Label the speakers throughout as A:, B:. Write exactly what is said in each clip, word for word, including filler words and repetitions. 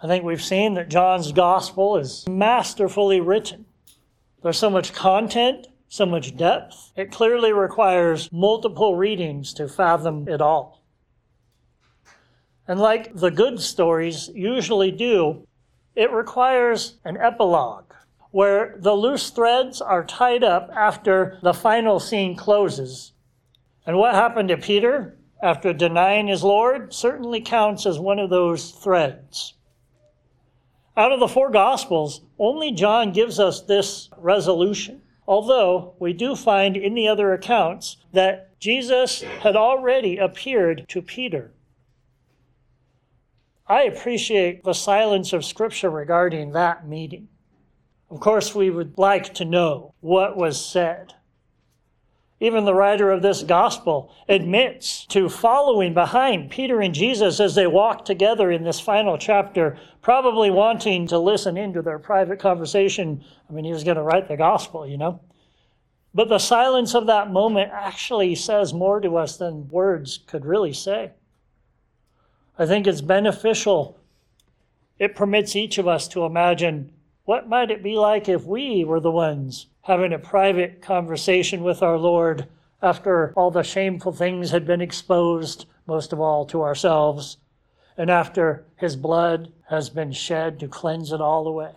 A: I think we've seen that John's gospel is masterfully written. There's so much content, so much depth. It clearly requires multiple readings to fathom it all. And like the good stories usually do, it requires an epilogue where the loose threads are tied up after the final scene closes. And what happened to Peter after denying his Lord certainly counts as one of those threads. Out of the four Gospels, only John gives us this resolution, although we do find in the other accounts that Jesus had already appeared to Peter. I appreciate the silence of Scripture regarding that meeting. Of course, we would like to know what was said. Even the writer of this gospel admits to following behind Peter and Jesus as they walk together in this final chapter, probably wanting to listen into their private conversation. I mean, he was going to write the gospel, you know. But the silence of that moment actually says more to us than words could really say. I think it's beneficial. It permits each of us to imagine, what might it be like if we were the ones having a private conversation with our Lord after all the shameful things had been exposed, most of all to ourselves, and after his blood has been shed to cleanse it all away?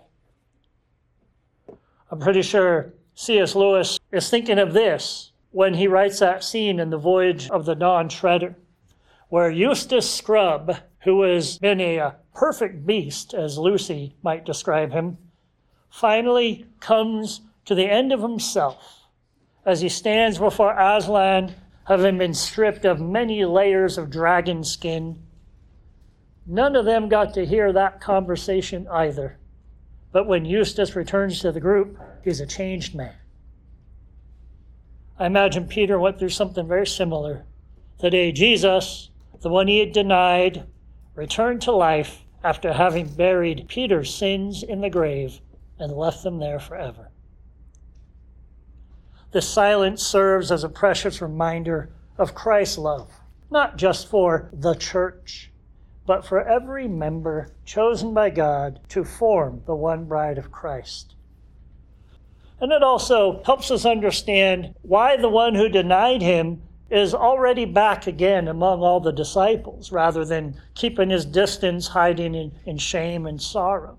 A: I'm pretty sure C S Lewis is thinking of this when he writes that scene in The Voyage of the Dawn Treader, where Eustace Scrubb, who has been a perfect beast, as Lucy might describe him, finally comes to the end of himself as he stands before Aslan, having been stripped of many layers of dragon skin. None of them got to hear that conversation either. But when Eustace returns to the group, he's a changed man. I imagine Peter went through something very similar. The day Jesus, the one he had denied, returned to life after having buried Peter's sins in the grave and left them there forever. This silence serves as a precious reminder of Christ's love, not just for the church, but for every member chosen by God to form the one bride of Christ. And it also helps us understand why the one who denied him is already back again among all the disciples, rather than keeping his distance, hiding in, in shame and sorrow.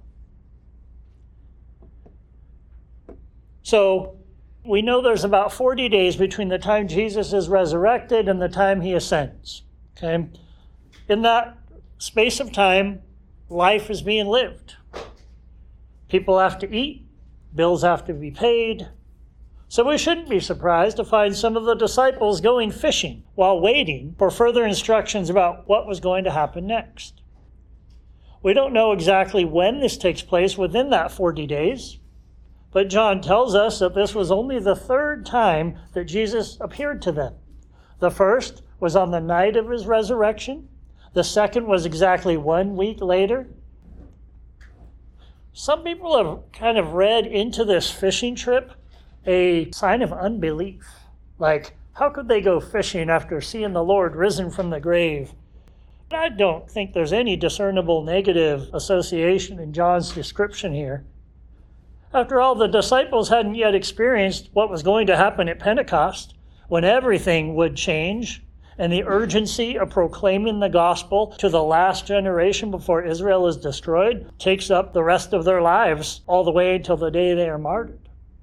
A: So we know there's about forty days between the time Jesus is resurrected and the time he ascends. Okay? In that space of time, life is being lived. People have to eat, bills have to be paid. So we shouldn't be surprised to find some of the disciples going fishing while waiting for further instructions about what was going to happen next. We don't know exactly when this takes place within that forty days, but John tells us that this was only the third time that Jesus appeared to them. The first was on the night of his resurrection. The second was exactly one week later. Some people have kind of read into this fishing trip a sign of unbelief. Like, how could they go fishing after seeing the Lord risen from the grave? I don't think there's any discernible negative association in John's description here. After all, the disciples hadn't yet experienced what was going to happen at Pentecost, when everything would change, and the urgency of proclaiming the gospel to the last generation before Israel is destroyed takes up the rest of their lives all the way until the day they are martyred.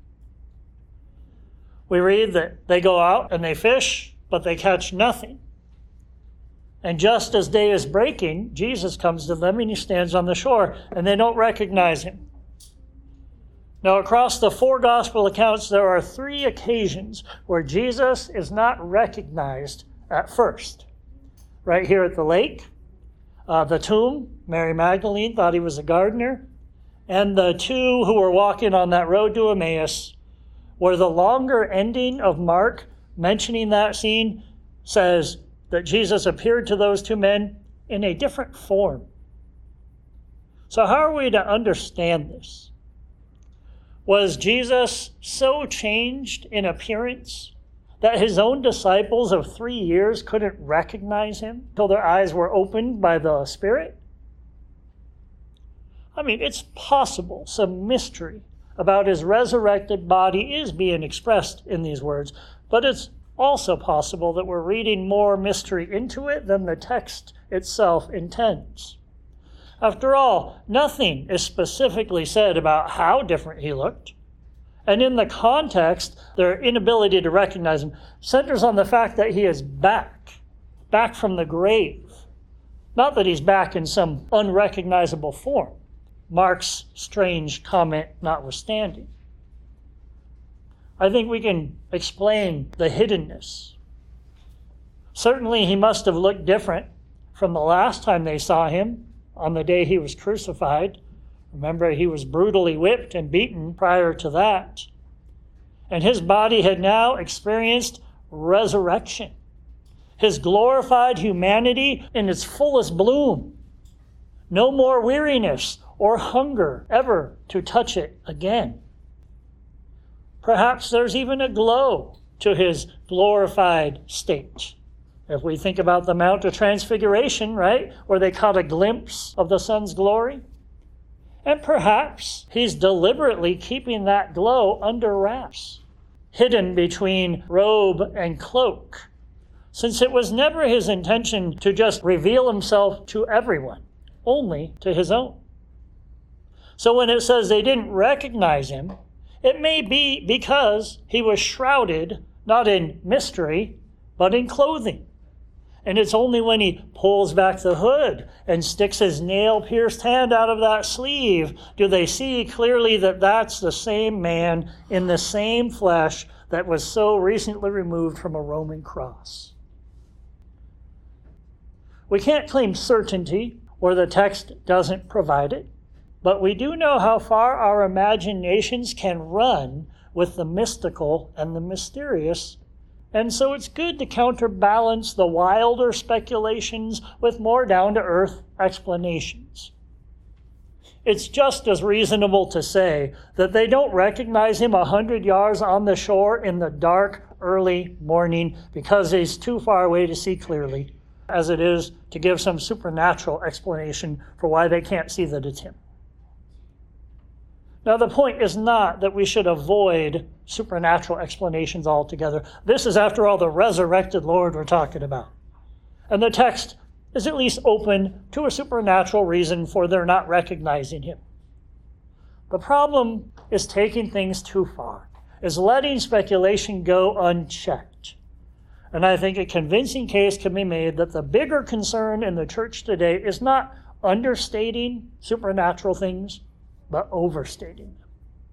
A: We read that they go out and they fish, but they catch nothing. And just as day is breaking, Jesus comes to them and he stands on the shore, and they don't recognize him. Now, across the four gospel accounts, there are three occasions where Jesus is not recognized at first. Right here at the lake, uh, the tomb, Mary Magdalene thought he was a gardener, and the two who were walking on that road to Emmaus, where the longer ending of Mark mentioning that scene says that Jesus appeared to those two men in a different form. So how are we to understand this? Was Jesus so changed in appearance that his own disciples of three years couldn't recognize him till their eyes were opened by the Spirit? I mean, it's possible some mystery about his resurrected body is being expressed in these words, but it's also possible that we're reading more mystery into it than the text itself intends. After all, nothing is specifically said about how different he looked. And in the context, their inability to recognize him centers on the fact that he is back, back from the grave. Not that he's back in some unrecognizable form, Mark's strange comment notwithstanding. I think we can explain the hiddenness. Certainly he must have looked different from the last time they saw him on the day he was crucified. Remember, he was brutally whipped and beaten prior to that. And his body had now experienced resurrection. His glorified humanity in its fullest bloom. No more weariness or hunger ever to touch it again. Perhaps there's even a glow to his glorified state. If we think about the Mount of Transfiguration, right, where they caught a glimpse of the sun's glory. And perhaps he's deliberately keeping that glow under wraps, hidden between robe and cloak, since it was never his intention to just reveal himself to everyone, only to his own. So when it says they didn't recognize him, it may be because he was shrouded, not in mystery, but in clothing. And it's only when he pulls back the hood and sticks his nail-pierced hand out of that sleeve do they see clearly that that's the same man in the same flesh that was so recently removed from a Roman cross. We can't claim certainty where the text doesn't provide it, but we do know how far our imaginations can run with the mystical and the mysterious. And so it's good to counterbalance the wilder speculations with more down-to-earth explanations. It's just as reasonable to say that they don't recognize him a hundred yards on the shore in the dark, early morning because he's too far away to see clearly, as it is to give some supernatural explanation for why they can't see that it's him. Now, the point is not that we should avoid supernatural explanations altogether. This is, after all, the resurrected Lord we're talking about. And the text is at least open to a supernatural reason for their not recognizing him. The problem is taking things too far, is letting speculation go unchecked. And I think a convincing case can be made that the bigger concern in the church today is not understating supernatural things, but overstating them.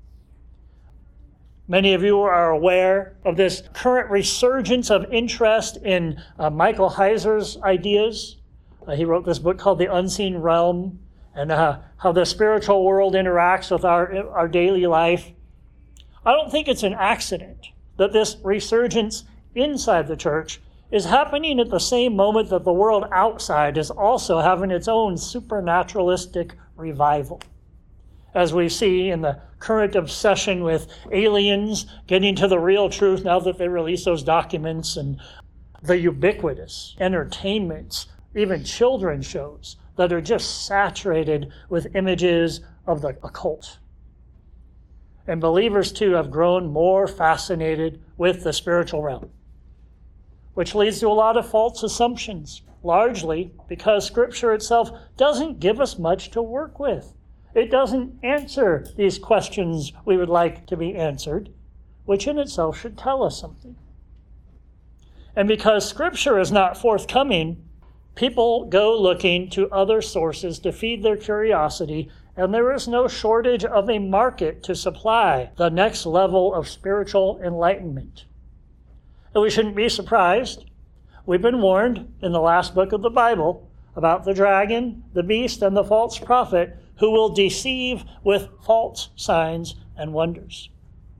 A: Many of you are aware of this current resurgence of interest in uh, Michael Heiser's ideas. Uh, he wrote this book called The Unseen Realm, and uh, how the spiritual world interacts with our, our daily life. I don't think it's an accident that this resurgence inside the church is happening at the same moment that the world outside is also having its own supernaturalistic revival. As we see in the current obsession with aliens getting to the real truth now that they release those documents, and the ubiquitous entertainments, even children's shows that are just saturated with images of the occult. And believers, too, have grown more fascinated with the spiritual realm, which leads to a lot of false assumptions, largely because Scripture itself doesn't give us much to work with. It doesn't answer these questions we would like to be answered, which in itself should tell us something. And because Scripture is not forthcoming, people go looking to other sources to feed their curiosity, and there is no shortage of a market to supply the next level of spiritual enlightenment. And we shouldn't be surprised. We've been warned in the last book of the Bible about the dragon, the beast, and the false prophet who will deceive with false signs and wonders.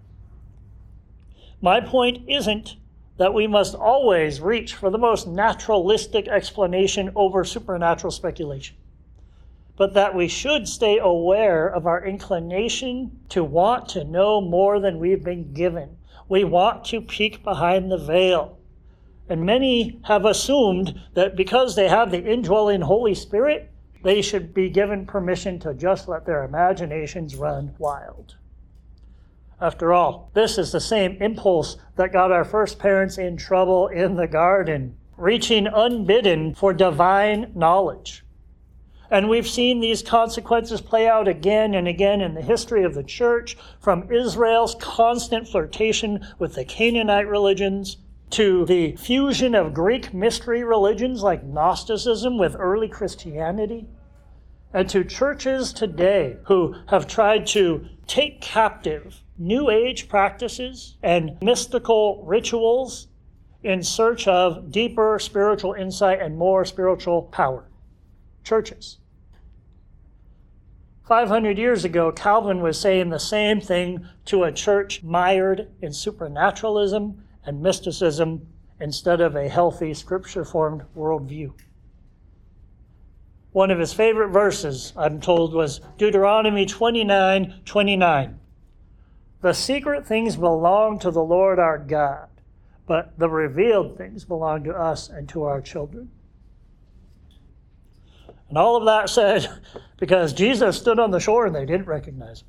A: My point isn't that we must always reach for the most naturalistic explanation over supernatural speculation, but that we should stay aware of our inclination to want to know more than we've been given. We want to peek behind the veil. And many have assumed that because they have the indwelling Holy Spirit, They should be given permission to just let their imaginations run wild. After all, this is the same impulse that got our first parents in trouble in the garden, reaching unbidden for divine knowledge. And we've seen these consequences play out again and again in the history of the church, from Israel's constant flirtation with the Canaanite religions to the fusion of Greek mystery religions like Gnosticism with early Christianity, and to churches today who have tried to take captive New Age practices and mystical rituals in search of deeper spiritual insight and more spiritual power. Churches. five hundred years ago, Calvin was saying the same thing to a church mired in supernaturalism and mysticism instead of a healthy, scripture-formed worldview. One of his favorite verses, I'm told, was Deuteronomy twenty-nine twenty-nine. The secret things belong to the Lord our God, but the revealed things belong to us and to our children. And all of that said because Jesus stood on the shore and they didn't recognize him.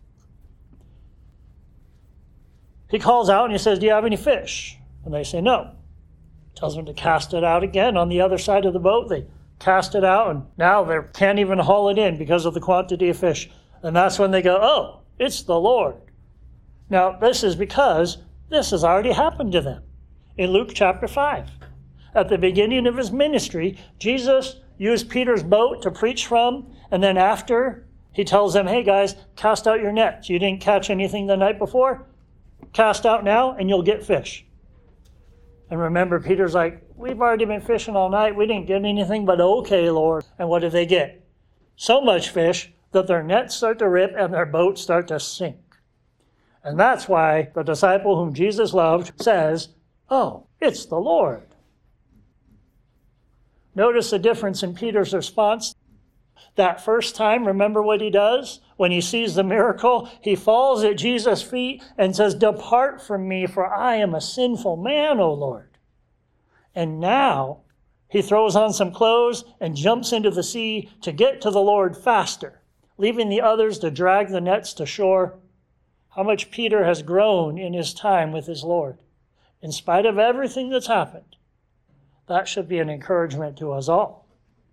A: He calls out and he says, do you have any fish? And they say no. Tells them to cast it out again on the other side of the boat. They cast it out, and now they can't even haul it in because of the quantity of fish. And that's when they go, oh, it's the Lord. Now, this is because this has already happened to them. In Luke chapter five, at the beginning of his ministry, Jesus used Peter's boat to preach from, and then after, he tells them, hey guys, cast out your nets. You didn't catch anything the night before? Cast out now, and you'll get fish. And remember, Peter's like, we've already been fishing all night. We didn't get anything, but okay, Lord. And what do they get? So much fish that their nets start to rip and their boats start to sink. And that's why the disciple whom Jesus loved says, oh, it's the Lord. Notice the difference in Peter's response. That first time, remember what he does? When he sees the miracle, he falls at Jesus' feet and says, depart from me, for I am a sinful man, O Lord. And now he throws on some clothes and jumps into the sea to get to the Lord faster, leaving the others to drag the nets to shore. How much Peter has grown in his time with his Lord. In spite of everything that's happened, that should be an encouragement to us all.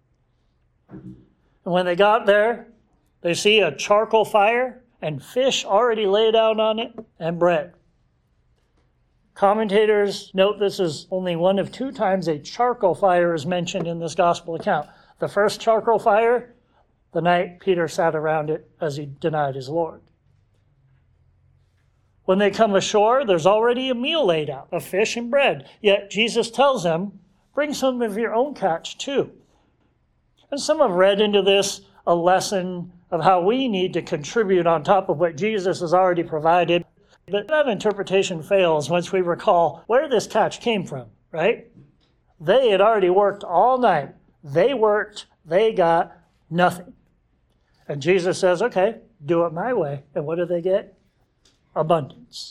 A: And when they got there, they see a charcoal fire and fish already laid out on it and bread. Commentators note this is only one of two times a charcoal fire is mentioned in this gospel account. The first charcoal fire, the night Peter sat around it as he denied his Lord. When they come ashore, there's already a meal laid out of fish and bread. Yet Jesus tells them, bring some of your own catch too. And some have read into this a lesson of how we need to contribute on top of what Jesus has already provided. But that interpretation fails once we recall where this catch came from, right? They had already worked all night. They worked, they got nothing. And Jesus says, okay, do it my way. And what do they get? Abundance.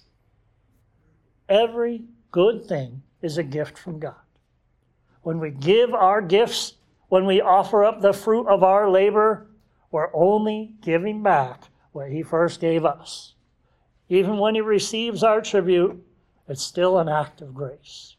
A: Every good thing is a gift from God. When we give our gifts, when we offer up the fruit of our labor, we're only giving back what he first gave us. Even when he receives our tribute, it's still an act of grace.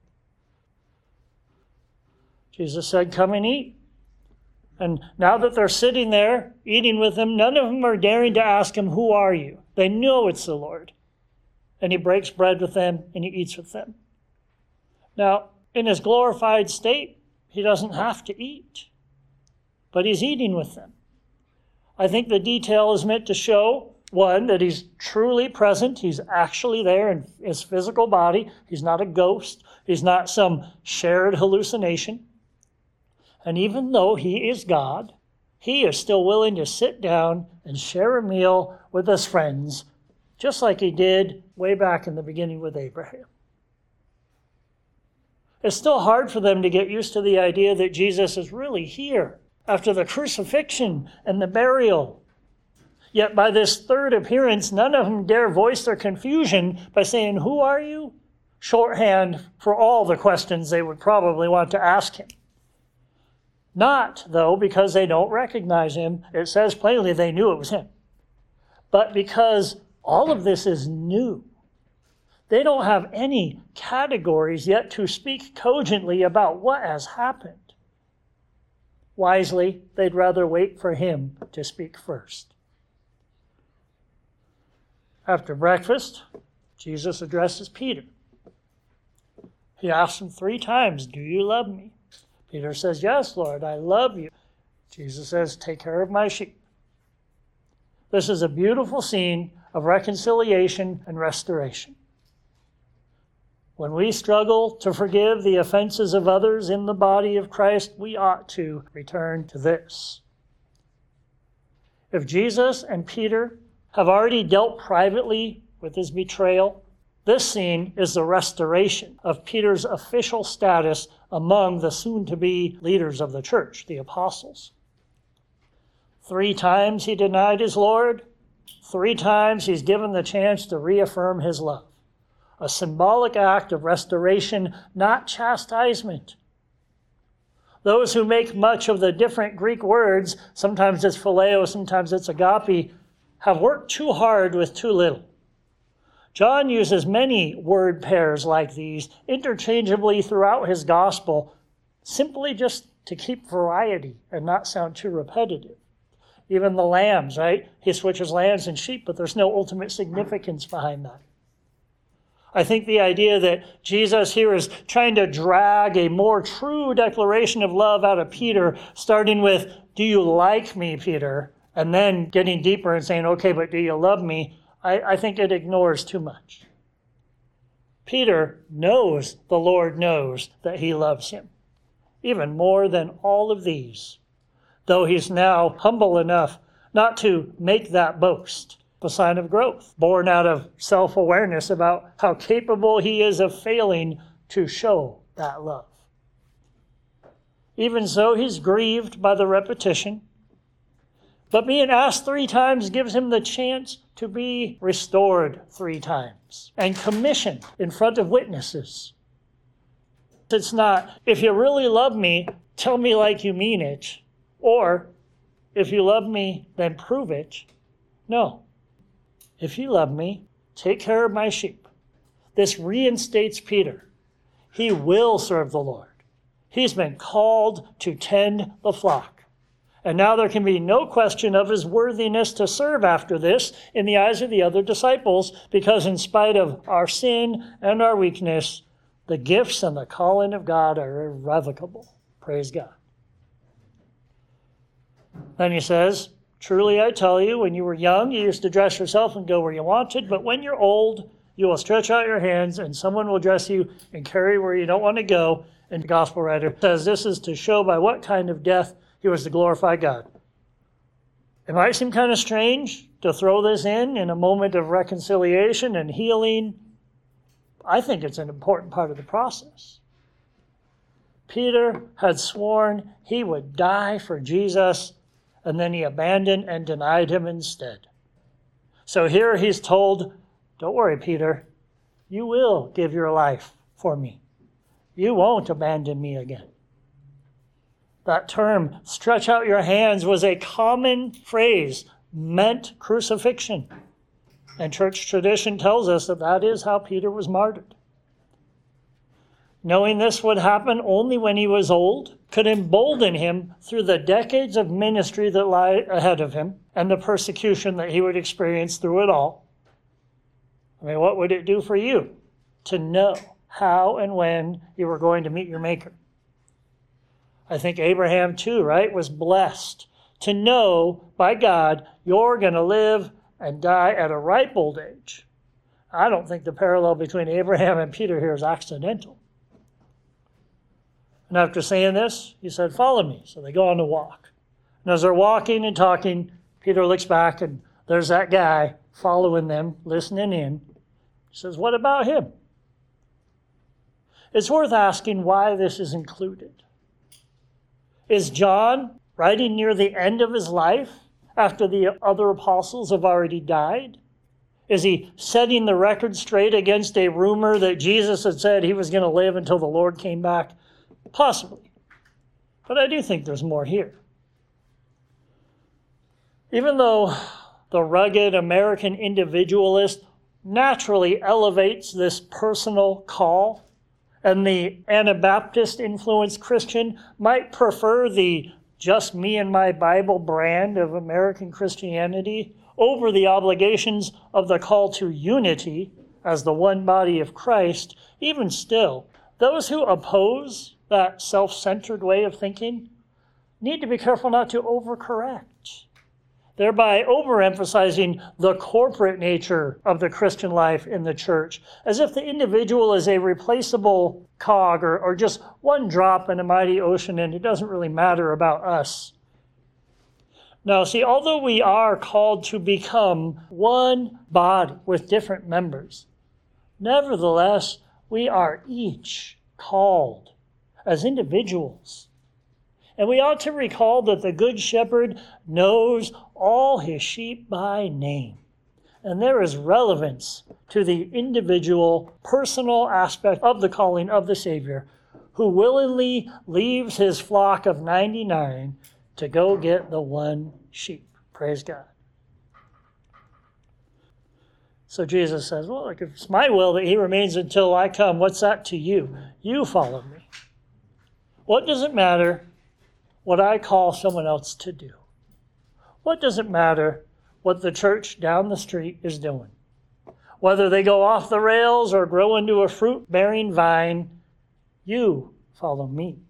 A: Jesus said, come and eat. And now that they're sitting there eating with him, none of them are daring to ask him, who are you? They know it's the Lord. And he breaks bread with them and he eats with them. Now, in his glorified state, he doesn't have to eat, but he's eating with them. I think the detail is meant to show, one, that he's truly present. He's actually there in his physical body. He's not a ghost. He's not some shared hallucination. And even though he is God, he is still willing to sit down and share a meal with his friends, just like he did way back in the beginning with Abraham. It's still hard for them to get used to the idea that Jesus is really here after the crucifixion and the burial. Yet by this third appearance, none of them dare voice their confusion by saying, who are you? Shorthand for all the questions they would probably want to ask him. Not, though, because they don't recognize him. It says plainly they knew it was him. But because all of this is new. They don't have any categories yet to speak cogently about what has happened. Wisely, they'd rather wait for him to speak first. After breakfast, Jesus addresses Peter. He asks him three times, "Do you love me?" Peter says, "Yes, Lord, I love you." Jesus says, "Take care of my sheep." This is a beautiful scene of reconciliation and restoration. When we struggle to forgive the offenses of others in the body of Christ, we ought to return to this. If Jesus and Peter have already dealt privately with his betrayal, this scene is the restoration of Peter's official status among the soon-to-be leaders of the church, the apostles. Three times he denied his Lord. Three times he's given the chance to reaffirm his love. A symbolic act of restoration, not chastisement. Those who make much of the different Greek words, sometimes it's phileo, sometimes it's agape, have worked too hard with too little. John uses many word pairs like these interchangeably throughout his gospel, simply just to keep variety and not sound too repetitive. Even the lambs, right? He switches lambs and sheep, but there's no ultimate significance behind that. I think the idea that Jesus here is trying to drag a more true declaration of love out of Peter, starting with, "Do you like me, Peter?" and then getting deeper and saying, "Okay, but do you love me?" I, I think it ignores too much. Peter knows the Lord knows that he loves him, even more than all of these, though he's now humble enough not to make that boast, a sign of growth, born out of self-awareness about how capable he is of failing to show that love. Even so, he's grieved by the repetition, but being asked three times gives him the chance to be restored three times and commissioned in front of witnesses. It's not, "If you really love me, tell me like you mean it," or, "If you love me, then prove it." No. "If you love me, take care of my sheep." This reinstates Peter. He will serve the Lord. He's been called to tend the flock. And now there can be no question of his worthiness to serve after this in the eyes of the other disciples, because in spite of our sin and our weakness, the gifts and the calling of God are irrevocable. Praise God. Then he says, "Truly I tell you, when you were young, you used to dress yourself and go where you wanted, but when you're old, you will stretch out your hands and someone will dress you and carry where you don't want to go." And the gospel writer says this is to show by what kind of death he was to glorify God. It might seem kind of strange to throw this in in a moment of reconciliation and healing. I think it's an important part of the process. Peter had sworn he would die for Jesus, and then he abandoned and denied him instead. So here he's told, "Don't worry, Peter, you will give your life for me. You won't abandon me again." That term, "stretch out your hands," was a common phrase meant crucifixion. And church tradition tells us that that is how Peter was martyred. Knowing this would happen only when he was old could embolden him through the decades of ministry that lie ahead of him and the persecution that he would experience through it all. I mean, what would it do for you to know how and when you were going to meet your Maker? I think Abraham too, right, was blessed to know by God, you're going to live and die at a ripe old age. I don't think the parallel between Abraham and Peter here is accidental. And after saying this, he said, "Follow me." So they go on to walk. And as they're walking and talking, Peter looks back and there's that guy following them, listening in. He says, "What about him?" It's worth asking why this is included. Is John writing near the end of his life after the other apostles have already died? Is he setting the record straight against a rumor that Jesus had said he was going to live until the Lord came back? Possibly. But I do think there's more here. Even though the rugged American individualist naturally elevates this personal call, and the Anabaptist influenced Christian might prefer the just me and my Bible brand of American Christianity over the obligations of the call to unity as the one body of Christ, even still, those who oppose that self-centered way of thinking need to be careful not to overcorrect, thereby overemphasizing the corporate nature of the Christian life in the church, as if the individual is a replaceable cog or, or just one drop in a mighty ocean and it doesn't really matter about us. Now, see, although we are called to become one body with different members, nevertheless, we are each called as individuals. And we ought to recall that the Good Shepherd knows all his sheep by name. And there is relevance to the individual, personal aspect of the calling of the Savior, who willingly leaves his flock of ninety-nine to go get the one sheep. Praise God. So Jesus says, well, if it's my will that he remains until I come, what's that to you? You follow me. What does it matter what I call someone else to do? What does it matter what the church down the street is doing? Whether they go off the rails or grow into a fruit-bearing vine, you follow me.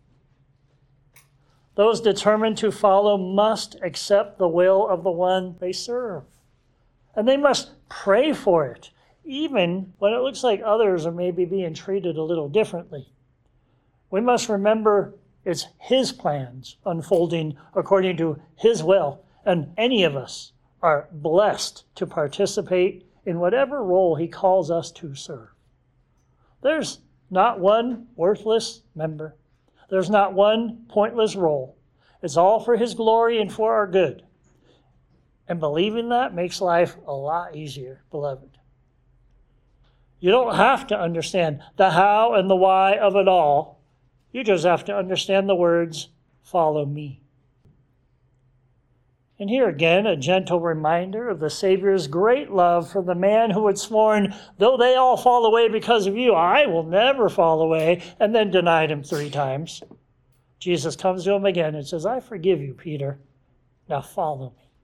A: Those determined to follow must accept the will of the one they serve. And they must pray for it, even when it looks like others are maybe being treated a little differently. We must remember it's his plans unfolding according to his will, and any of us are blessed to participate in whatever role he calls us to serve. There's not one worthless member. There's not one pointless role. It's all for his glory and for our good. And believing that makes life a lot easier, beloved. You don't have to understand the how and the why of it all. You just have to understand the words, follow me. And here again, a gentle reminder of the Savior's great love for the man who had sworn, though they all fall away because of you, I will never fall away, and then denied him three times. Jesus comes to him again and says, I forgive you, Peter. Now follow me.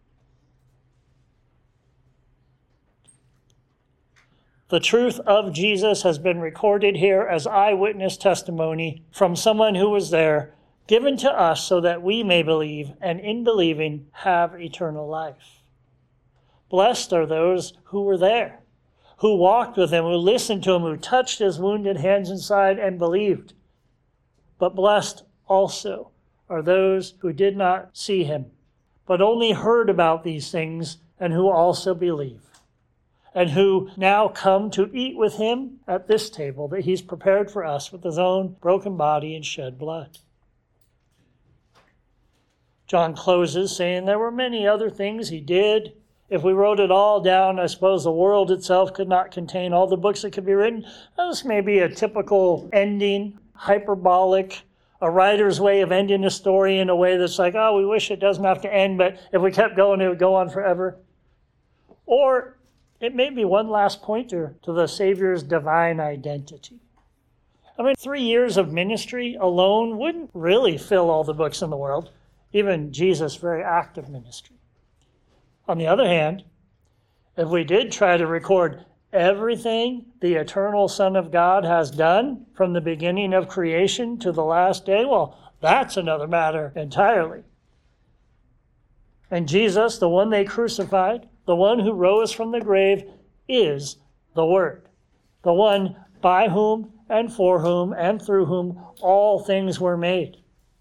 A: The truth of Jesus has been recorded here as eyewitness testimony from someone who was there, given to us so that we may believe, and in believing have eternal life. Blessed are those who were there, who walked with him, who listened to him, who touched his wounded hands and side and believed. But blessed also are those who did not see him, but only heard about these things and who also believe, and who now come to eat with him at this table that he's prepared for us with his own broken body and shed blood. John closes saying there were many other things he did. If we wrote it all down, I suppose the world itself could not contain all the books that could be written. This may be a typical ending, hyperbolic, a writer's way of ending a story in a way that's like, oh, we wish it doesn't have to end, but if we kept going, it would go on forever. Or it may be one last pointer to the Savior's divine identity. I mean, three years of ministry alone wouldn't really fill all the books in the world, even Jesus' very active ministry. On the other hand, if we did try to record everything the eternal Son of God has done from the beginning of creation to the last day, well, that's another matter entirely. And Jesus, the one they crucified, the one who rose from the grave, is the Word, the one by whom and for whom and through whom all things were made.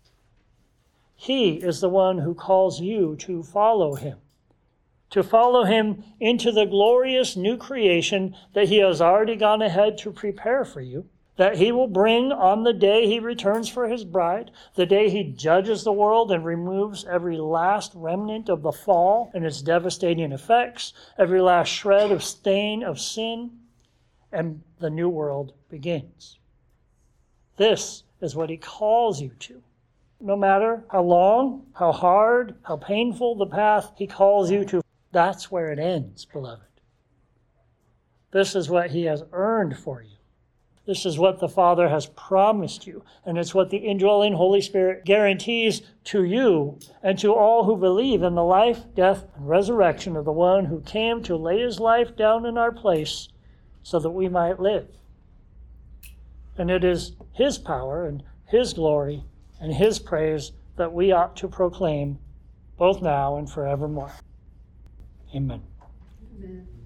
A: He is the one who calls you to follow him, to follow him into the glorious new creation that he has already gone ahead to prepare for you, that he will bring on the day he returns for his bride, the day he judges the world and removes every last remnant of the fall and its devastating effects, every last shred of stain of sin, and the new world begins. This is what he calls you to. no matter how long, how hard, how painful the path he calls you to, that's where it ends, beloved. This is what he has earned for you. This is what the Father has promised you, and it's what the indwelling Holy Spirit guarantees to you and to all who believe in the life, death, and resurrection of the one who came to lay his life down in our place so that we might live. And it is his power and his glory and his praise that we ought to proclaim both now and forevermore. Amen.
B: Amen.